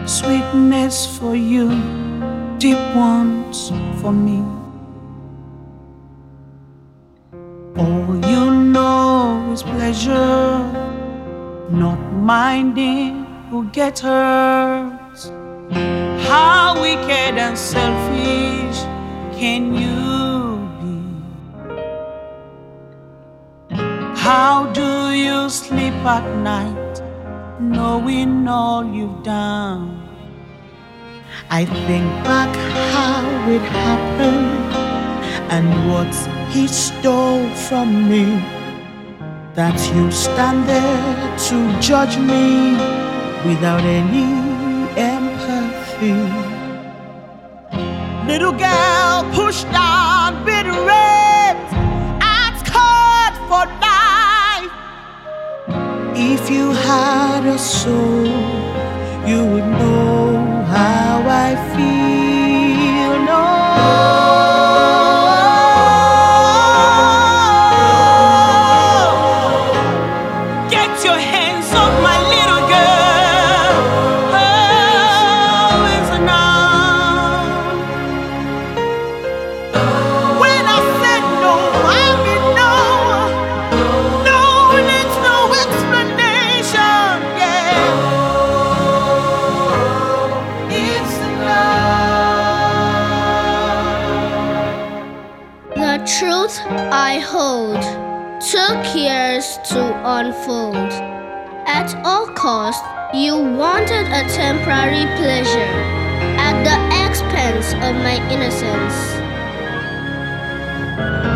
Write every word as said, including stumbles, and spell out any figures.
Sweetness for you, deep ones for me. All you know is pleasure, not minding who gets hurt. How wicked and selfish can you be? How do you sleep at night knowing all you've done? I think back how it happened and what he stole from me, that you stand there to judge me without any empathy. Little girl pushed down, been raped, and scarred for life. If you had a soul, you would know how I feel. No. Get your hands off my little girl. Oh, it's enough. When I said no, I mean no. No needs no explanation. Yeah. It's enough. The truth I hold took years to unfold. At all costs, you wanted a temporary pleasure at the expense of my innocence.